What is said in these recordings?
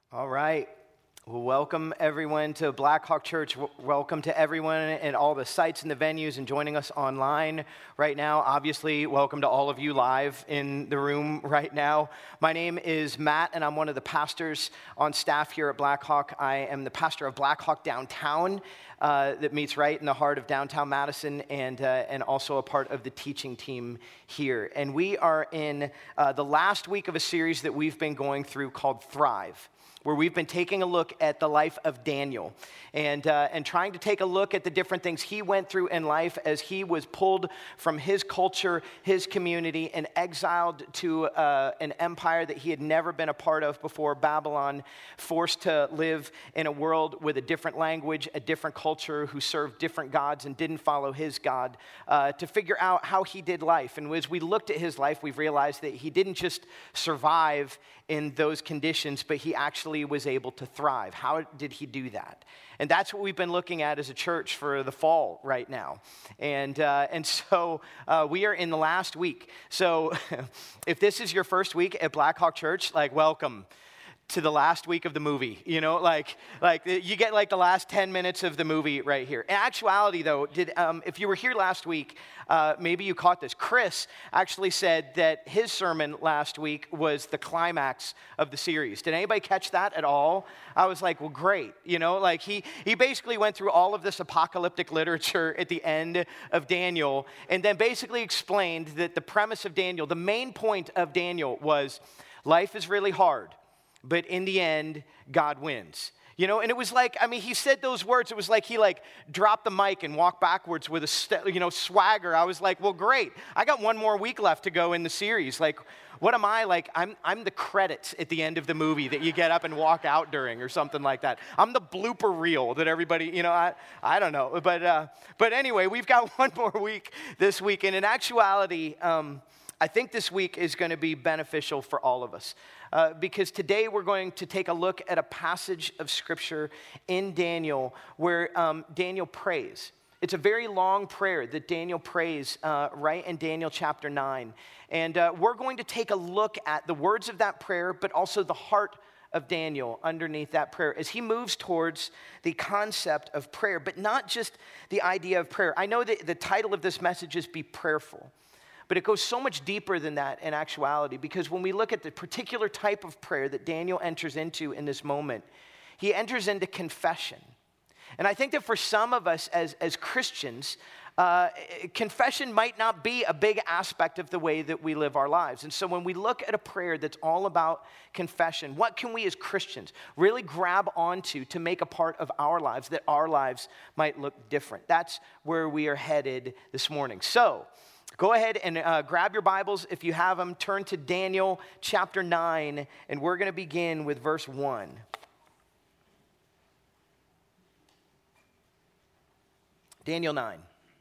All right. Well, welcome everyone to Blackhawk Church. Welcome to everyone and all the sites and the venues and joining us online right now. Obviously, welcome to all of you live in the room right now. My name is Matt, and I'm one of the pastors on staff here at Blackhawk. I am the pastor of Blackhawk Downtown that meets right in the heart of downtown Madison, and also a part of the teaching team here. And we are in the last week of a series that we've been going through called Thrive, where we've been taking a look at the life of Daniel and trying to take a look at the different things he went through in life as he was pulled from his culture, his community, and exiled to an empire that he had never been a part of before, Babylon, forced to live in a world with a different language, a different culture, who served different gods and didn't follow his God, to figure out how he did life. And as we looked at his life, we've realized that he didn't just survive in those conditions, but he actually was able to thrive. How did he do that? And that's what we've been looking at as a church for the fall right now. And so we are in the last week. So if this is your first week at Blackhawk Church, welcome to the last week of the movie, you get the last 10 minutes of the movie right here. In actuality, though, if you were here last week, maybe you caught this. Chris actually said that his sermon last week was the climax of the series. Did anybody catch that at all? I was like, well, great. He basically went through all of this apocalyptic literature at the end of Daniel, and then basically explained that the premise of Daniel, the main point of Daniel was life is really hard, but in the end, God wins. And it was he said those words. It was like he dropped the mic and walked backwards with a swagger. I was like, well, great. I got one more week left to go in the series. What am I? I'm the credits at the end of the movie that you get up and walk out during or something like that. I'm the blooper reel that everybody, I don't know. But anyway, we've got one more week this week. And in actuality, I think this week is going to be beneficial for all of us. Because today we're going to take a look at a passage of Scripture in Daniel where Daniel prays. It's a very long prayer that Daniel prays right in Daniel chapter 9. And we're going to take a look at the words of that prayer, but also the heart of Daniel underneath that prayer as he moves towards the concept of prayer, but not just the idea of prayer. I know that the title of this message is Be Prayerful. But it goes so much deeper than that in actuality, because when we look at the particular type of prayer that Daniel enters into in this moment, he enters into confession. And I think that for some of us as Christians, confession might not be a big aspect of the way that we live our lives. And so when we look at a prayer that's all about confession, what can we as Christians really grab onto to make a part of our lives that our lives might look different? That's where we are headed this morning. So go ahead and grab your Bibles if you have them. Turn to Daniel chapter 9, and we're going to begin with verse 1. Daniel 9.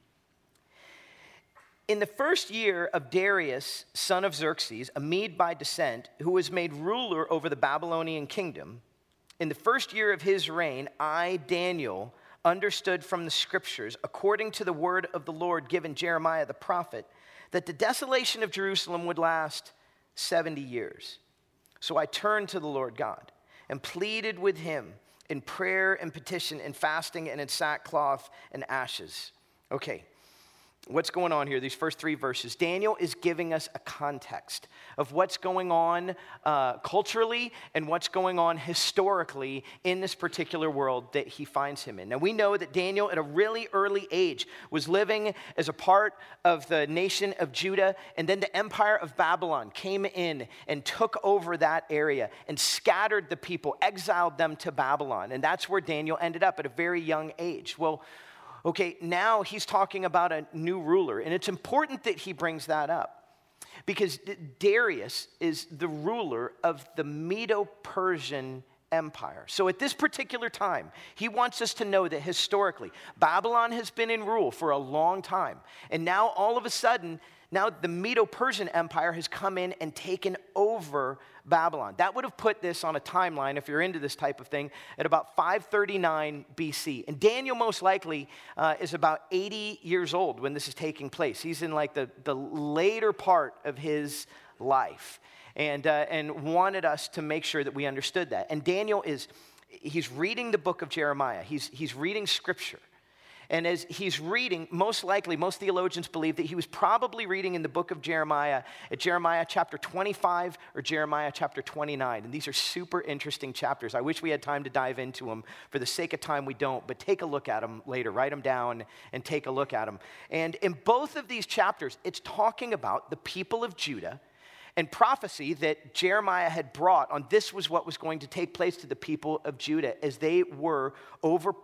In the first year of Darius, son of Xerxes, a Mede by descent, who was made ruler over the Babylonian kingdom, in the first year of his reign, I, Daniel, understood from the scriptures, according to the word of the Lord given Jeremiah the prophet, that the desolation of Jerusalem would last 70 years. So I turned to the Lord God and pleaded with him in prayer and petition and fasting and in sackcloth and ashes. Okay. What's going on here? These first three verses. Daniel is giving us a context of what's going on culturally and what's going on historically in this particular world that he finds him in. Now, we know that Daniel, at a really early age, was living as a part of the nation of Judah, and then the empire of Babylon came in and took over that area and scattered the people, exiled them to Babylon, and that's where Daniel ended up at a very young age. Well, okay, now he's talking about a new ruler, and it's important that he brings that up because Darius is the ruler of the Medo-Persian Empire. So at this particular time, he wants us to know that historically, Babylon has been in rule for a long time, and now all of a sudden, now the Medo-Persian Empire has come in and taken over Babylon. That would have put this on a timeline, if you're into this type of thing, at about 539 BC. And Daniel most likely is about 80 years old when this is taking place. He's in the later part of his life. and wanted us to make sure that we understood that. And Daniel he's reading the book of Jeremiah. He's reading scripture. And as he's reading, most likely, most theologians believe that he was probably reading in the book of Jeremiah at Jeremiah chapter 25 or Jeremiah chapter 29. And these are super interesting chapters. I wish we had time to dive into them. For the sake of time, we don't. But take a look at them later. Write them down and take a look at them. And in both of these chapters, it's talking about the people of Judah and prophecy that Jeremiah had brought on this was what was going to take place to the people of Judah as they were overpowered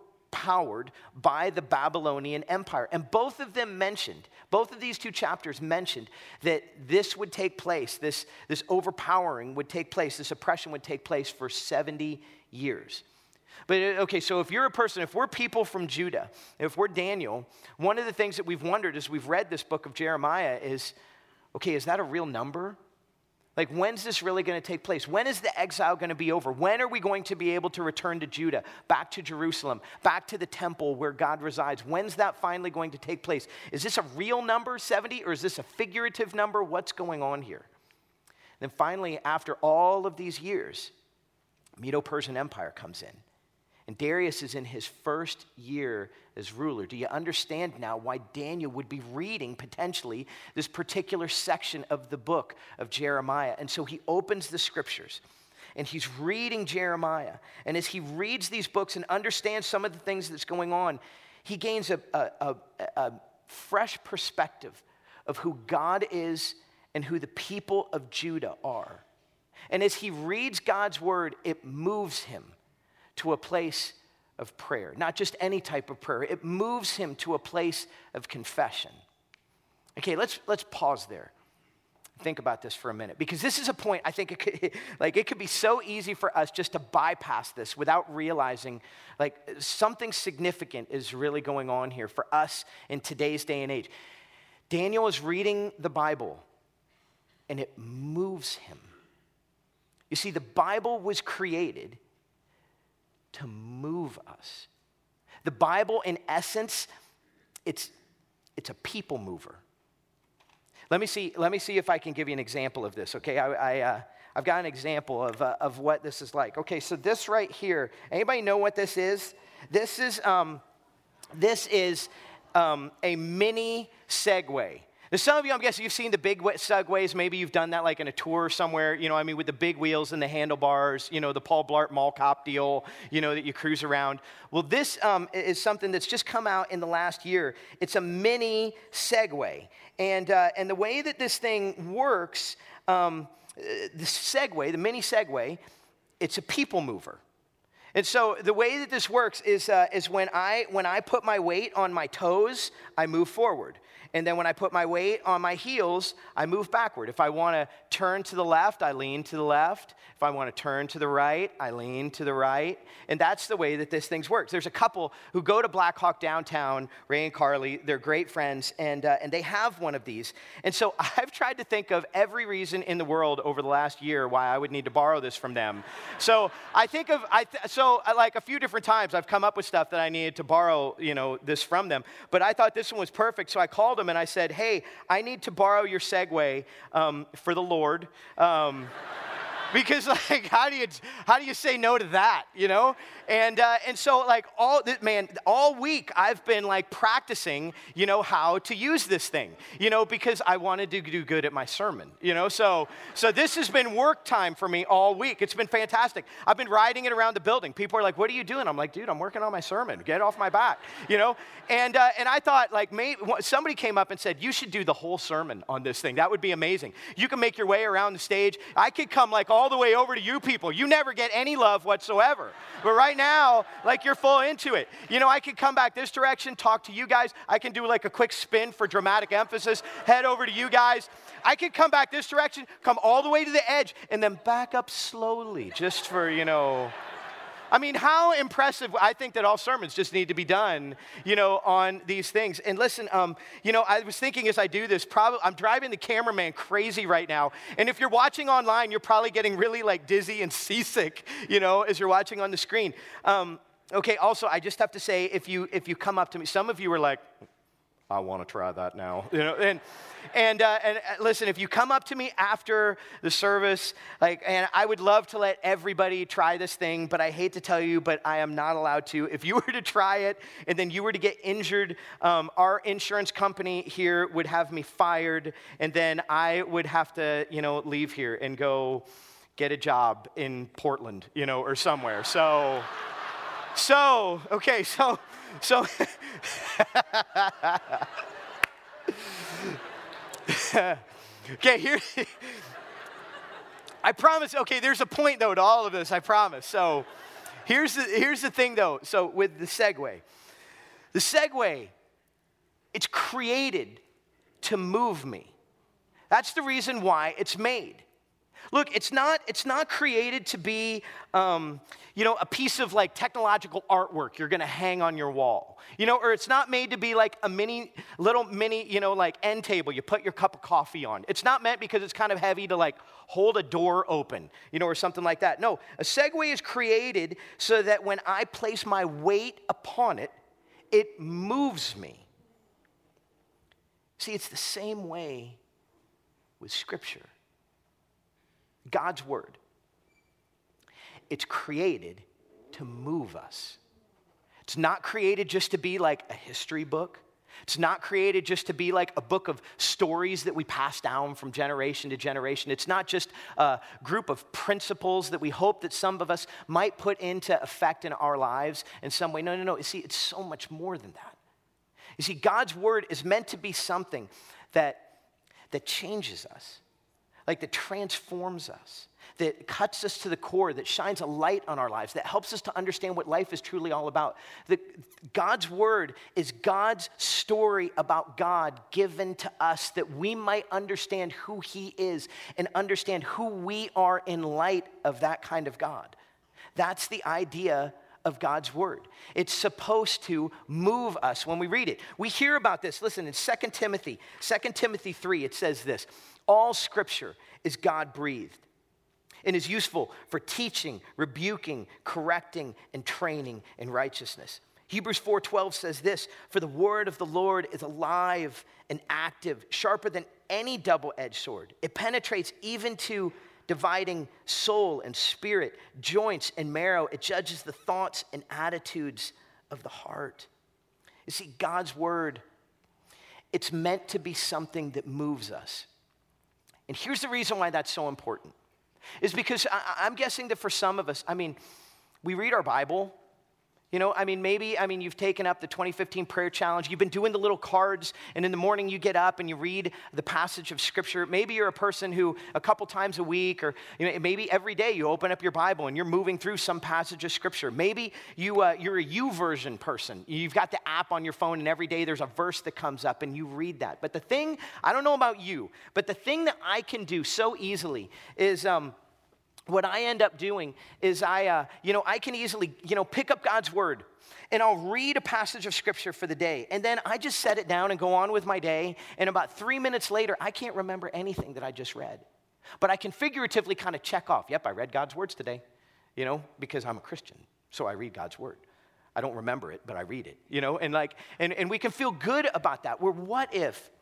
by the Babylonian Empire. And both of these two chapters mentioned that this would take place, this overpowering would take place, this oppression would take place for 70 years. But okay, so if you're a person, if we're people from Judah, if we're Daniel, one of the things that we've wondered as we've read this book of Jeremiah is, okay, is that a real number? Like, when's this really going to take place? When is the exile going to be over? When are we going to be able to return to Judah, back to Jerusalem, back to the temple where God resides? When's that finally going to take place? Is this a real number, 70, or is this a figurative number? What's going on here? Then finally, after all of these years, Medo-Persian Empire comes in. And Darius is in his first year as ruler. Do you understand now why Daniel would be reading potentially this particular section of the book of Jeremiah? And so he opens the scriptures and he's reading Jeremiah. And as he reads these books and understands some of the things that's going on, he gains a fresh perspective of who God is and who the people of Judah are. And as he reads God's word, it moves him to a place of prayer. Not just any type of prayer. It moves him to a place of confession. Okay, let's pause there. Think about this for a minute. Because this is a point, I think it could be so easy for us just to bypass this without realizing like something significant is really going on here for us in today's day and age. Daniel is reading the Bible and it moves him. You see, the Bible was created to move us. The Bible, in essence, it's a people mover. Let me see if I can give you an example of this. Okay, I've got an example of what this is like. Okay, so this right here. Anybody know what this is? This is a mini Segway. Now, some of you, I'm guessing, you've seen the big Segways. Maybe you've done that like in a tour somewhere, with the big wheels and the handlebars, the Paul Blart Mall Cop deal, that you cruise around. Well, this is something that's just come out in the last year. It's a mini Segway. And the way that this thing works, the mini Segway, it's a people mover. And so the way that this works is when I put my weight on my toes, I move forward. And then when I put my weight on my heels, I move backward. If I want to turn to the left, I lean to the left. If I want to turn to the right, I lean to the right. And that's the way that this thing works. There's a couple who go to Black Hawk downtown, Ray and Carly. They're great friends, and they have one of these. And so I've tried to think of every reason in the world over the last year why I would need to borrow this from them. So I think of, like a few different times I've come up with stuff that I needed to borrow, this from them. But I thought this one was perfect, so I called them and I said, hey, I need to borrow your Segway for the Lord. Because like, how do you say no to that, And so like all week I've been like practicing, how to use this thing, because I wanted to do good at my sermon, So this has been work time for me all week. It's been fantastic. I've been riding it around the building. People are like, "What are you doing?" I'm like, "Dude, I'm working on my sermon. Get off my back," And I thought like maybe somebody came up and said, "You should do the whole sermon on this thing. That would be amazing. You can make your way around the stage. I could come like all the way over to you people. You never get any love whatsoever. But right now, like you're full into it. I could come back this direction, talk to you guys. I can do like a quick spin for dramatic emphasis, head over to you guys. I could come back this direction, come all the way to the edge, and then back up slowly just for, I mean, how impressive. I think that all sermons just need to be done, on these things. And listen, I was thinking as I do this, I'm driving the cameraman crazy right now. And if you're watching online, you're probably getting really like dizzy and seasick, as you're watching on the screen. Okay, also, I just have to say, if you come up to me, some of you are like, I want to try that now. And listen, if you come up to me after the service, and I would love to let everybody try this thing, but I hate to tell you, but I am not allowed to. If you were to try it and then you were to get injured, our insurance company here would have me fired, and then I would have to, leave here and go get a job in Portland, or somewhere. So, okay. Okay, here. I promise. Okay, there's a point though to all of this. I promise. So, here's the thing though. So with the Segway, it's created to move me. That's the reason why it's made. Look, it's not created to be, a piece of technological artwork you're going to hang on your wall, or it's not made to be like a little mini, end table you put your cup of coffee on. It's not meant because it's kind of heavy to hold a door open, or something like that. No, a Segway is created so that when I place my weight upon it, it moves me. See, it's the same way with Scripture. God's word. It's created to move us. It's not created just to be like a history book. It's not created just to be like a book of stories that we pass down from generation to generation. It's not just a group of principles that we hope that some of us might put into effect in our lives in some way. No. You see, it's so much more than that. You see, God's word is meant to be something that changes us. That transforms us, that cuts us to the core, that shines a light on our lives, that helps us to understand what life is truly all about. God's word is God's story about God given to us that we might understand who he is and understand who we are in light of that kind of God. That's the idea of God's word. It's supposed to move us when we read it. We hear about this. Listen, in 2 Timothy 3, it says this: all scripture is God-breathed and is useful for teaching, rebuking, correcting, and training in righteousness. Hebrews 4:12 says this: for the word of the Lord is alive and active, sharper than any double-edged sword. It penetrates even to dividing soul and spirit, joints and marrow. It judges the thoughts and attitudes of the heart. You see, God's word, it's meant to be something that moves us. And here's the reason why that's so important, is because I'm guessing that for some of us, we read our Bible. Maybe you've taken up the 2015 prayer challenge. You've been doing the little cards, and in the morning you get up and you read the passage of Scripture. Maybe you're a person who a couple times a week, or maybe every day you open up your Bible and you're moving through some passage of Scripture. Maybe you're a YouVersion person. You've got the app on your phone, and every day there's a verse that comes up and you read that. But the thing, I don't know about you, but the thing that I can do so easily is what I end up doing is I can easily, pick up God's word and I'll read a passage of Scripture for the day. And then I just set it down and go on with my day. And about 3 minutes later, I can't remember anything that I just read. But I can figuratively kind of check off, yep, I read God's words today, because I'm a Christian. So I read God's word. I don't remember it, but I read it, and we can feel good about that. Where what if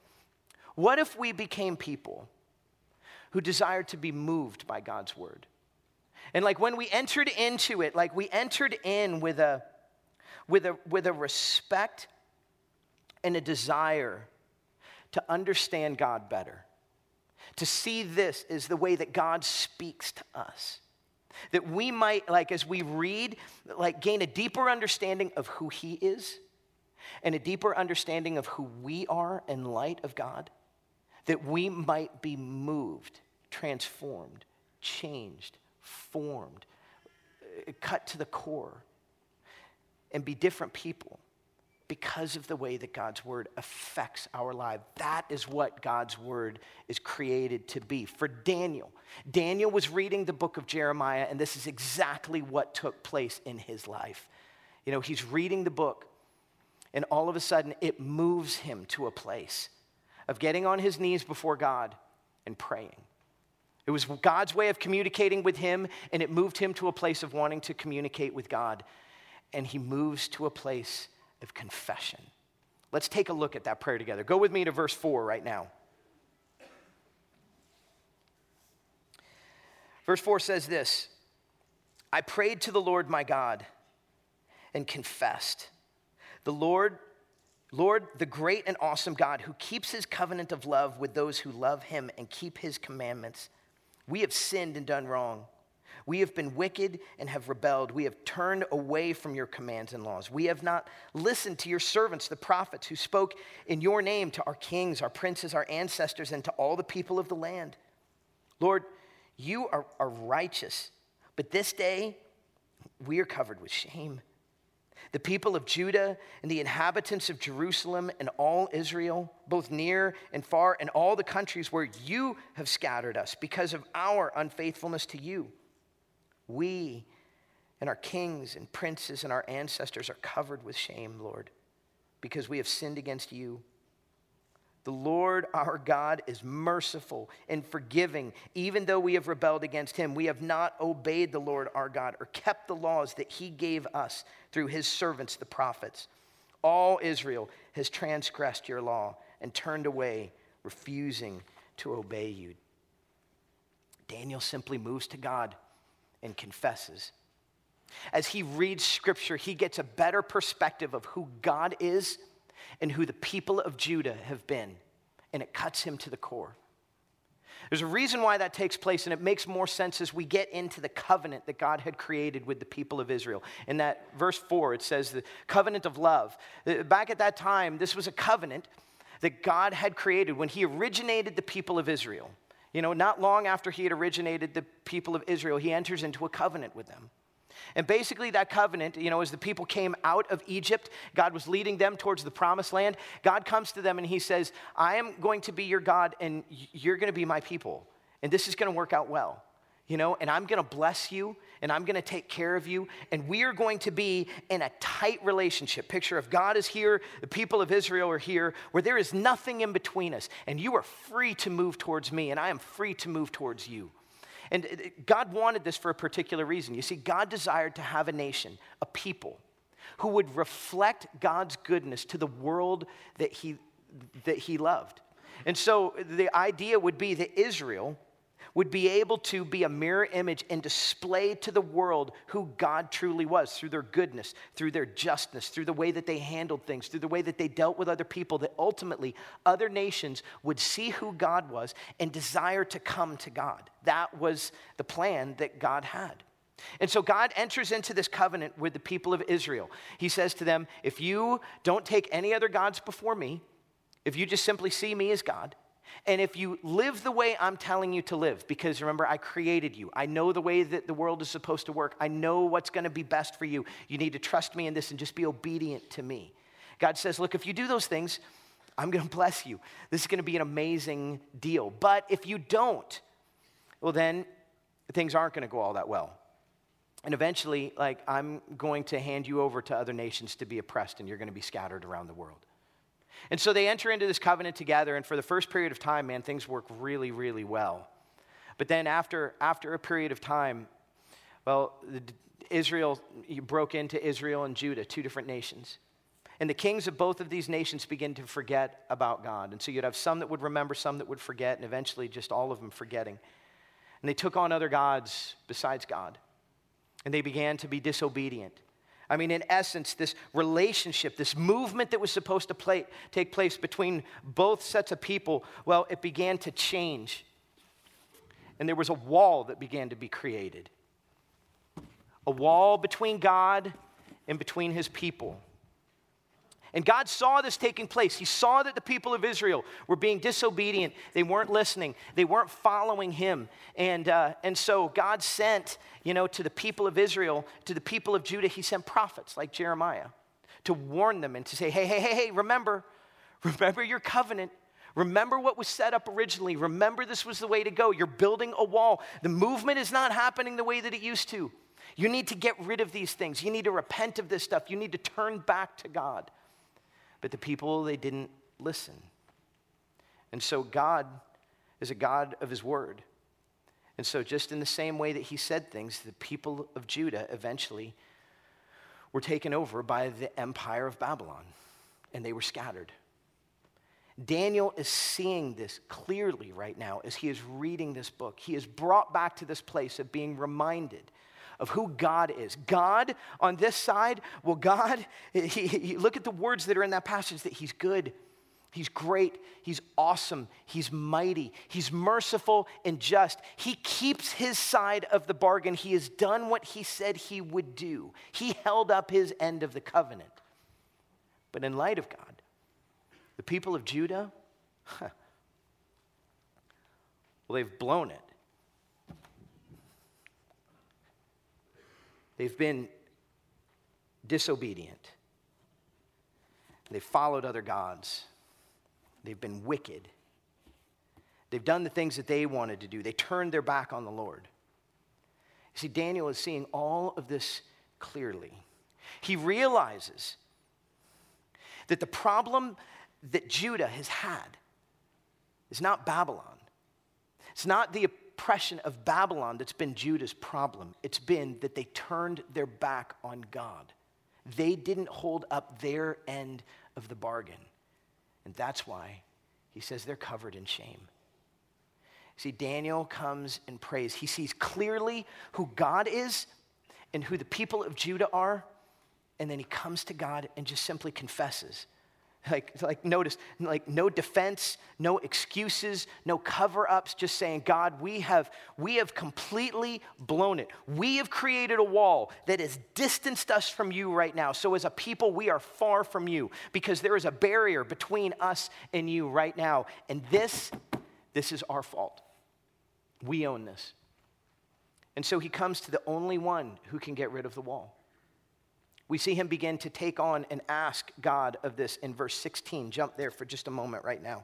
we became people who desired to be moved by God's word? And when we entered into it, we entered in with a respect and a desire to understand God better, to see this as the way that God speaks to us, that we might, as we read, gain a deeper understanding of who he is and a deeper understanding of who we are in light of God, that we might be moved, transformed, changed, formed, cut to the core, and be different people because of the way that God's word affects our life. That is what God's word is created to be. For Daniel was reading the book of Jeremiah, and this is exactly what took place in his life. He's reading the book, and all of a sudden it moves him to a place of getting on his knees before God and praying. It was God's way of communicating with him, and it moved him to a place of wanting to communicate with God. And he moves to a place of confession. Let's take a look at that prayer together. Go with me to verse 4 right now. Verse 4 says this, I prayed to the Lord my God and confessed, the Lord, the great and awesome God who keeps his covenant of love with those who love him and keep his commandments. We have sinned and done wrong. We have been wicked and have rebelled. We have turned away from your commands and laws. We have not listened to your servants, the prophets, who spoke in your name to our kings, our princes, our ancestors, and to all the people of the land. Lord, you are righteous, but this day we are covered with shame. The people of Judah and the inhabitants of Jerusalem and all Israel, both near and far, and all the countries where you have scattered us because of our unfaithfulness to you. We and our kings and princes and our ancestors are covered with shame, Lord, because we have sinned against you. The Lord our God is merciful and forgiving. Even though we have rebelled against him, we have not obeyed the Lord our God or kept the laws that he gave us through his servants, the prophets. All Israel has transgressed your law and turned away, refusing to obey you. Daniel simply moves to God and confesses. As he reads scripture, he gets a better perspective of who God is and who the people of Judah have been, and it cuts him to the core. There's a reason why that takes place, and it makes more sense as we get into the covenant that God had created with the people of Israel. In that verse 4, it says the covenant of love. Back at that time, this was a covenant that God had created when he originated the people of Israel. You know, not long after he had originated the people of Israel, he enters into a covenant with them. And basically that covenant, you know, as the people came out of Egypt, God was leading them towards the promised land. God comes to them and he says, I am going to be your God and you're going to be my people. And this is going to work out well, you know, and I'm going to bless you and I'm going to take care of you. And we are going to be in a tight relationship. Picture of God is here, the people of Israel are here, where there is nothing in between us. And you are free to move towards me and I am free to move towards you. And God wanted this for a particular reason. You see, God desired to have a nation, a people, who would reflect God's goodness to the world that he loved. And so the idea would be that Israel would be able to be a mirror image and display to the world who God truly was through their goodness, through their justness, through the way that they handled things, through the way that they dealt with other people, that ultimately other nations would see who God was and desire to come to God. That was the plan that God had. And so God enters into this covenant with the people of Israel. He says to them, if you don't take any other gods before me, if you just simply see me as God, and if you live the way I'm telling you to live, because remember, I created you. I know the way that the world is supposed to work. I know what's going to be best for you. You need to trust me in this and just be obedient to me. God says, look, if you do those things, I'm going to bless you. This is going to be an amazing deal. But if you don't, well, then things aren't going to go all that well. And eventually, I'm going to hand you over to other nations to be oppressed, and you're going to be scattered around the world. And so they enter into this covenant together, and for the first period of time, man, things work really, really well. But then after a period of time, well, Israel broke into Israel and Judah, two different nations. And the kings of both of these nations begin to forget about God. And so you'd have some that would remember, some that would forget, and eventually just all of them forgetting. And they took on other gods besides God. And they began to be disobedient. I mean, in essence, this relationship, this movement that was supposed to take place between both sets of people, well, it began to change. And there was a wall that began to be created. A wall between God and between his people. And God saw this taking place. He saw that the people of Israel were being disobedient. They weren't listening. They weren't following him. And so God sent, to the people of Israel, to the people of Judah, he sent prophets like Jeremiah to warn them and to say, hey, remember your covenant. Remember what was set up originally. Remember this was the way to go. You're building a wall. The movement is not happening the way that it used to. You need to get rid of these things. You need to repent of this stuff. You need to turn back to God. But the people, they didn't listen. And so God is a God of his word. And so just in the same way that he said things, the people of Judah eventually were taken over by the empire of Babylon. and they were scattered. Daniel is seeing this clearly right now as he is reading this book. He is brought back to this place of being reminded of who God is. God on this side, well, God, look at the words that are in that passage, that he's good, he's great, he's awesome, he's mighty, he's merciful and just. He keeps his side of the bargain. He has done what he said he would do. He held up his end of the covenant. But in light of God, the people of Judah, well, they've blown it. They've been disobedient. They've followed other gods. They've been wicked. They've done the things that they wanted to do. They turned their back on the Lord. You see, Daniel is seeing all of this clearly. He realizes that the problem that Judah has had is not Babylon. It's not the oppression of Babylon that's been Judah's problem. It's been that they turned their back on God. They didn't hold up their end of the bargain. And that's why he says they're covered in shame. See, Daniel comes and prays. He sees clearly who God is and who the people of Judah are. And then he comes to God and just simply confesses. Like notice, like no defense, no excuses, no cover-ups, just saying, God, we have completely blown it. We have created a wall that has distanced us from you right now. So as a people, we are far from you because there is a barrier between us and you right now. And this is our fault. We own this. And so he comes to the only one who can get rid of the wall. We see him begin to take on and ask God of this in verse 16. Jump there for just a moment right now.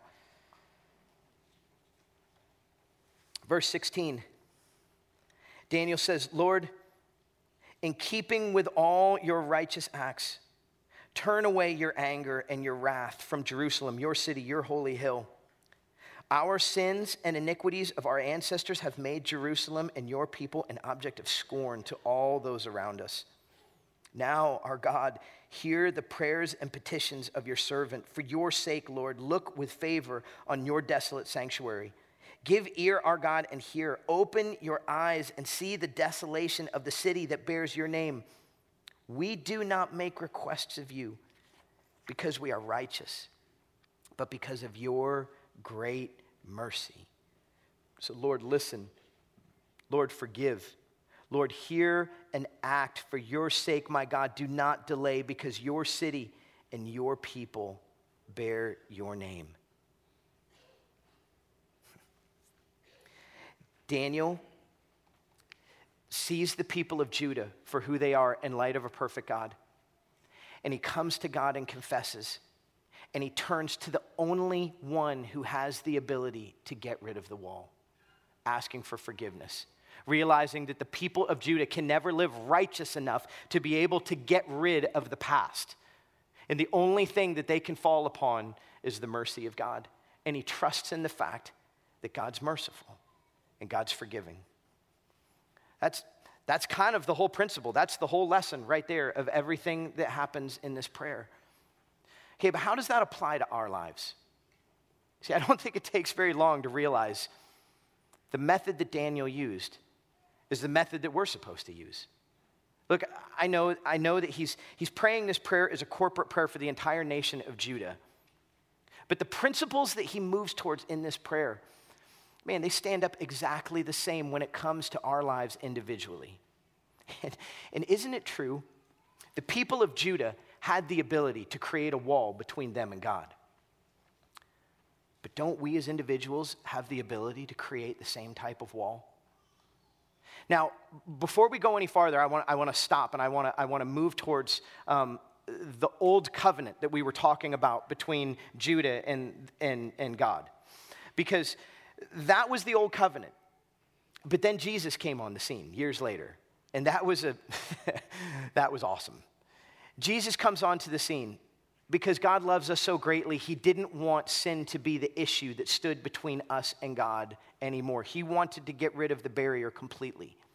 Verse 16, Daniel says, Lord, in keeping with all your righteous acts, turn away your anger and your wrath from Jerusalem, your city, your holy hill. Our sins and iniquities of our ancestors have made Jerusalem and your people an object of scorn to all those around us. Now, our God, hear the prayers and petitions of your servant. For your sake, Lord, look with favor on your desolate sanctuary. Give ear, our God, and hear. Open your eyes and see the desolation of the city that bears your name. We do not make requests of you because we are righteous, but because of your great mercy. So, Lord, listen. Lord, forgive. Lord, hear and act for your sake, my God. Do not delay because your city and your people bear your name. Daniel sees the people of Judah for who they are in light of a perfect God. And he comes to God and confesses. And he turns to the only one who has the ability to get rid of the wall, asking for forgiveness. Realizing that the people of Judah can never live righteous enough to be able to get rid of the past. And the only thing that they can fall upon is the mercy of God. And he trusts in the fact that God's merciful and God's forgiving. That's kind of the whole principle. That's the whole lesson right there of everything that happens in this prayer. Okay, but how does that apply to our lives? See, I don't think it takes very long to realize the method that Daniel used is the method that we're supposed to use. Look, I know that he's praying this prayer as a corporate prayer for the entire nation of Judah. But the principles that he moves towards in this prayer, man, they stand up exactly the same when it comes to our lives individually. And isn't it true? The people of Judah had the ability to create a wall between them and God. But don't we as individuals have the ability to create the same type of wall? Now, before we go any farther, I want to stop and I want to move towards the old covenant that we were talking about between Judah and God. Because that was the old covenant. But then Jesus came on the scene years later. And that was awesome. Jesus comes onto the scene because God loves us so greatly. He didn't want sin to be the issue that stood between us and God anymore. He wanted to get rid of the barrier completely.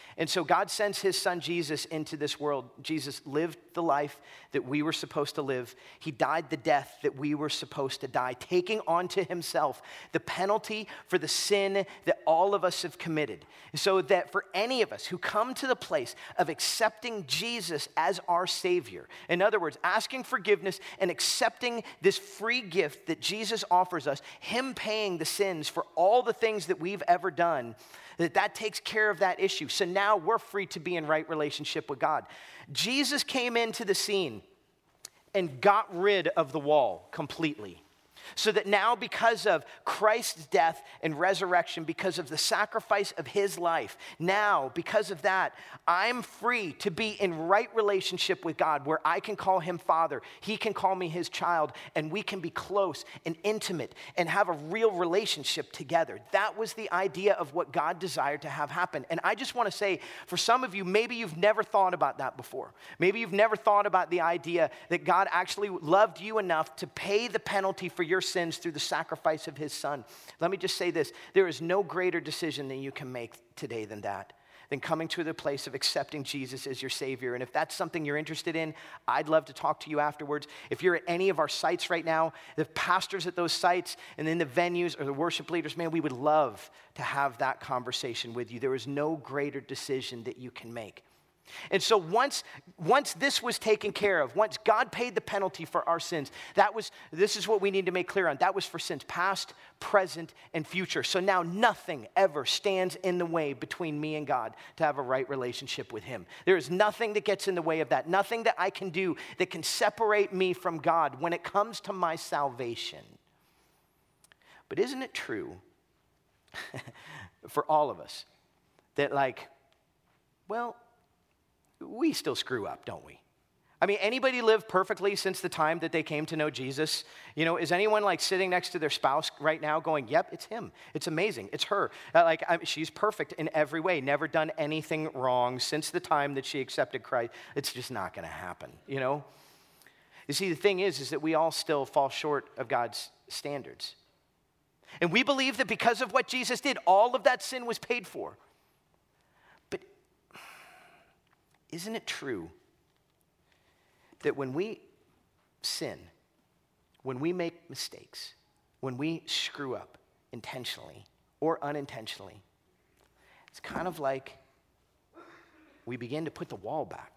And so God sends his son Jesus into this world. Jesus lived the life that we were supposed to live. He died the death that we were supposed to die, taking onto himself the penalty for the sin that all of us have committed. So that for any of us who come to the place of accepting Jesus as our Savior, in other words, asking forgiveness and accepting this free gift that Jesus offers us, him paying the sins for all the things that we've ever done, that takes care of that issue. So now we're free to be in right relationship with God. Jesus came into the scene and got rid of the wall completely. So that now, because of Christ's death and resurrection, because of the sacrifice of his life, now, because of that, I'm free to be in right relationship with God, where I can call him Father, he can call me his child, and we can be close and intimate and have a real relationship together. That was the idea of what God desired to have happen. And I just want to say, for some of you, maybe you've never thought about that before. Maybe you've never thought about the idea that God actually loved you enough to pay the penalty for your sins through the sacrifice of his son. Let me just say this. There is no greater decision that you can make today than that, than coming to the place of accepting Jesus as your Savior. And if that's something you're interested in, I'd love to talk to you afterwards. If you're at any of our sites right now, the pastors at those sites and in the venues or the worship leaders, man, we would love to have that conversation with you. There is no greater decision that you can make. And so once this was taken care of, once God paid the penalty for our sins, this is what we need to make clear on. That was for sins past, present, and future. So now nothing ever stands in the way between me and God to have a right relationship with him. There is nothing that gets in the way of that. Nothing that I can do that can separate me from God when it comes to my salvation. But isn't it true for all of us that we still screw up, don't we? I mean, anybody live perfectly since the time that they came to know Jesus? You know, is anyone sitting next to their spouse right now going, yep, it's him. It's amazing. It's her. She's perfect in every way, never done anything wrong since the time that she accepted Christ. It's just not going to happen, you know? You see, the thing is that we all still fall short of God's standards. And we believe that because of what Jesus did, all of that sin was paid for. Isn't it true that when we sin, when we make mistakes, when we screw up intentionally or unintentionally, it's kind of like we begin to put the wall back?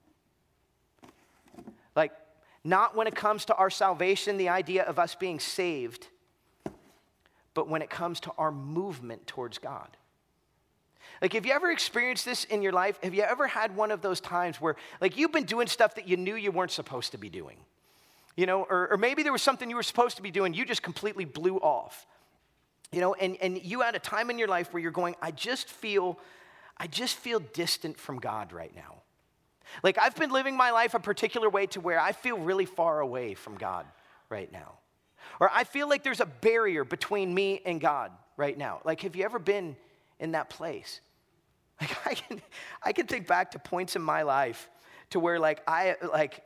Not when it comes to our salvation, the idea of us being saved, but when it comes to our movement towards God. Have you ever experienced this in your life? Have you ever had one of those times where, you've been doing stuff that you knew you weren't supposed to be doing? You know, or maybe there was something you were supposed to be doing, you just completely blew off. You know, and you had a time in your life where you're going, I just feel distant from God right now. I've been living my life a particular way to where I feel really far away from God right now. Or I feel like there's a barrier between me and God right now. Have you ever been in that place? I can think back to points in my life to where I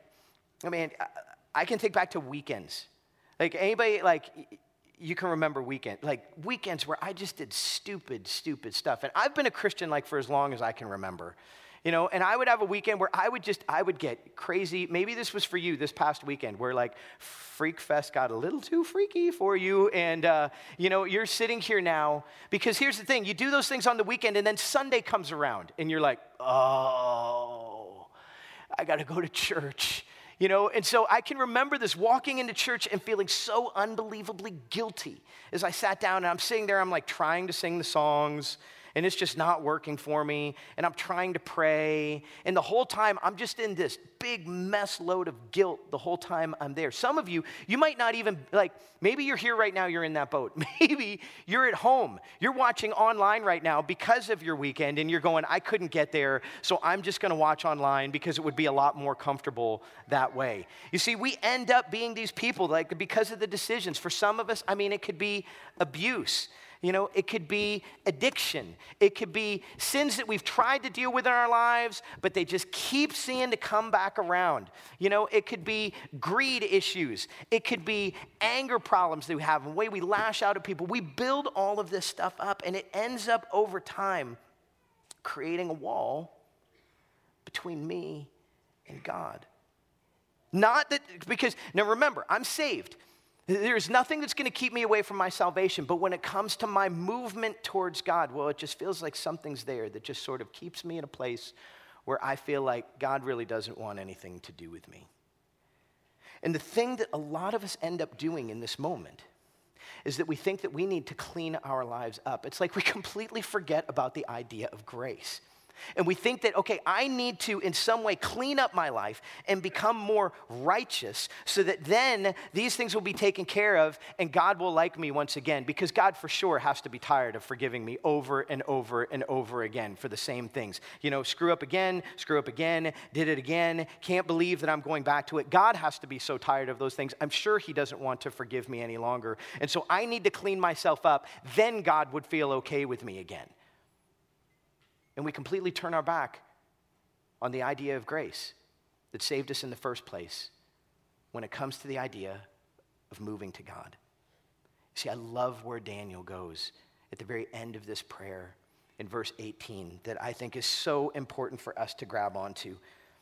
can think back to weekends. Anybody you can remember weekends where I just did stupid stuff. And I've been a Christian for as long as I can remember. You know, and I would have a weekend where I would get crazy. Maybe this was for you this past weekend where Freak Fest got a little too freaky for you. And, you're sitting here now because here's the thing. You do those things on the weekend and then Sunday comes around and you're like, oh, I got to go to church. You know, and so I can remember this walking into church and feeling so unbelievably guilty as I sat down and I'm sitting there, I'm trying to sing the songs. And it's just not working for me, and I'm trying to pray, and the whole time I'm just in this big mess load of guilt the whole time I'm there. Some of you might not even, maybe you're here right now, you're in that boat. Maybe you're at home, you're watching online right now because of your weekend, and you're going, I couldn't get there, so I'm just going to watch online because it would be a lot more comfortable that way. You see, we end up being these people, because of the decisions. For some of us, it could be abuse. You know, it could be addiction. It could be sins that we've tried to deal with in our lives, but they just keep seeming to come back around. You know, it could be greed issues. It could be anger problems that we have, the way we lash out at people. We build all of this stuff up, and it ends up over time creating a wall between me and God. Not that, because, now remember, I'm saved. There's nothing that's going to keep me away from my salvation, but when it comes to my movement towards God, well, it just feels like something's there that just sort of keeps me in a place where I feel like God really doesn't want anything to do with me. And the thing that a lot of us end up doing in this moment is that we think that we need to clean our lives up. It's like we completely forget about the idea of grace. And we think that, okay, I need to in some way clean up my life and become more righteous so that then these things will be taken care of and God will like me once again, because God for sure has to be tired of forgiving me over and over and over again for the same things. You know, screw up again, did it again, can't believe that I'm going back to it. God has to be so tired of those things. I'm sure he doesn't want to forgive me any longer. And so I need to clean myself up. Then God would feel okay with me again. And we completely turn our back on the idea of grace that saved us in the first place when it comes to the idea of moving to God. See, I love where Daniel goes at the very end of this prayer in verse 18 that I think is so important for us to grab onto.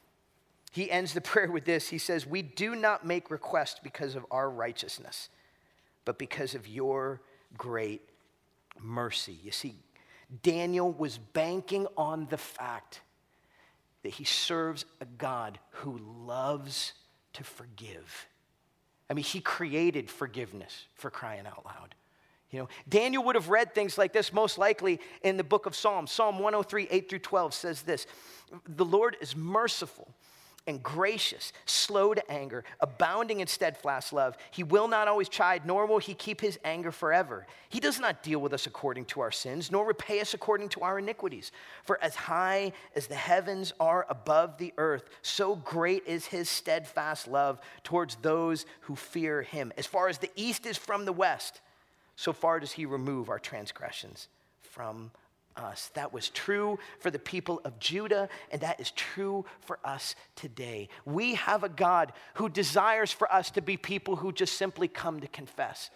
He ends the prayer with this. He says, "We do not make request because of our righteousness, but because of your great mercy." You see, Daniel was banking on the fact that he serves a God who loves to forgive. I mean, he created forgiveness, for crying out loud. You know, Daniel would have read things like this most likely in the book of Psalms. Psalm 103, 8 through 12 says this: "The Lord is merciful and gracious, slow to anger, abounding in steadfast love. He will not always chide, nor will he keep his anger forever. He does not deal with us according to our sins, nor repay us according to our iniquities. For as high as the heavens are above the earth, so great is his steadfast love towards those who fear him. As far as the east is from the west, so far does he remove our transgressions from us." That was true for the people of Judah, and that is true for us today. We have a God who desires for us to be people who just simply come to confess.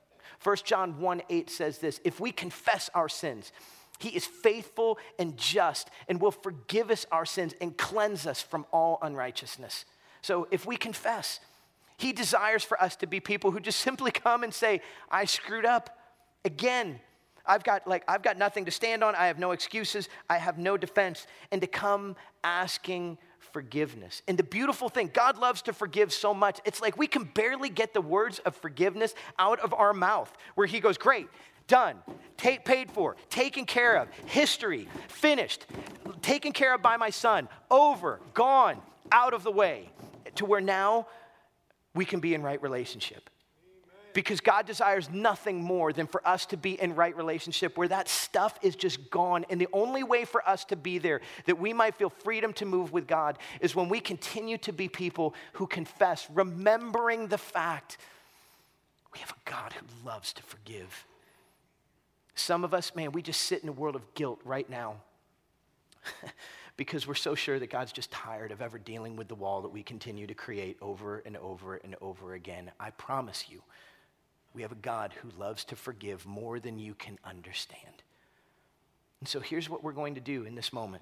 1 John 1:8 says this: "If we confess our sins, he is faithful and just and will forgive us our sins and cleanse us from all unrighteousness." So if we confess, he desires for us to be people who just simply come and say, "I screwed up again. I've got nothing to stand on. I have no excuses. I have no defense." And to come asking forgiveness. And the beautiful thing, God loves to forgive so much. It's like we can barely get the words of forgiveness out of our mouth, where he goes, "Great, done, paid for, taken care of, history, finished, taken care of by my son, over, gone, out of the way," to where now we can be in right relationship. Because God desires nothing more than for us to be in right relationship where that stuff is just gone. And the only way for us to be there, that we might feel freedom to move with God, is when we continue to be people who confess, remembering the fact we have a God who loves to forgive. Some of us, man, we just sit in a world of guilt right now because we're so sure that God's just tired of ever dealing with the wall that we continue to create over and over and over again. I promise you, we have a God who loves to forgive more than you can understand. And so here's what we're going to do in this moment.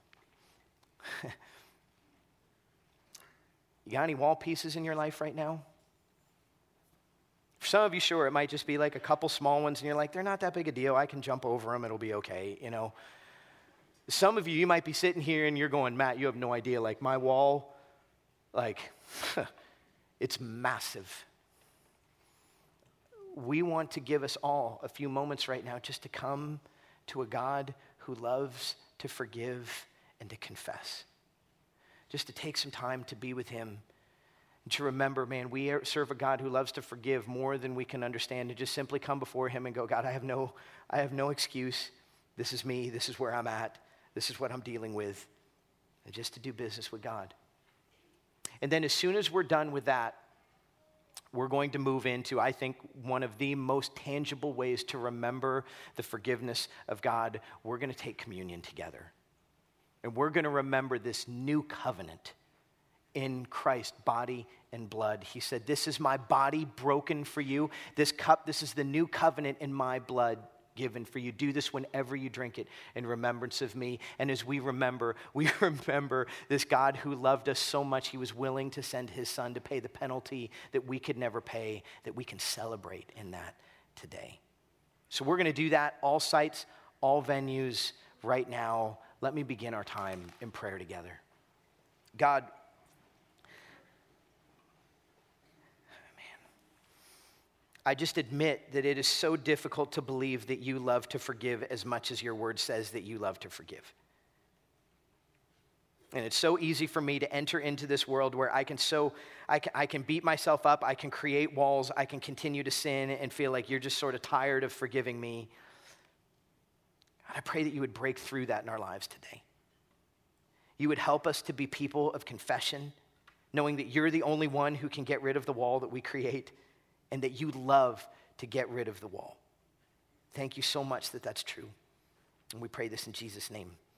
You got any wall pieces in your life right now? For some of you, sure, it might just be like a couple small ones, and you're like, they're not that big a deal. I can jump over them. It'll be okay, you know. Some of you, you might be sitting here and you're going, "Matt, you have no idea. Like my wall, like, it's massive." We want to give us all a few moments right now just to come to a God who loves to forgive and to confess. Just to take some time to be with him and to remember, man, we serve a God who loves to forgive more than we can understand, and just simply come before him and go, "God, I have no excuse. This is me. This is where I'm at. This is what I'm dealing with." And just to do business with God. And then as soon as we're done with that, we're going to move into, I think, one of the most tangible ways to remember the forgiveness of God. We're going to take communion together. And we're going to remember this new covenant in Christ's body and blood. He said, "This is my body broken for you. This cup, this is the new covenant in my blood. given for you. Do this whenever you drink it in remembrance of me. And as we remember this God who loved us so much, he was willing to send his son to pay the penalty that we could never pay, that we can celebrate in that today. So we're going to do that, all sites, all venues, right now. Let me begin our time in prayer together. God, I just admit that it is so difficult to believe that you love to forgive as much as your word says that you love to forgive. And it's so easy for me to enter into this world where I can beat myself up, I can create walls, I can continue to sin and feel like you're just sort of tired of forgiving me. I pray that you would break through that in our lives today. You would help us to be people of confession, knowing that you're the only one who can get rid of the wall that we create, and that you love to get rid of the wall. Thank you so much that that's true. And we pray this in Jesus' name.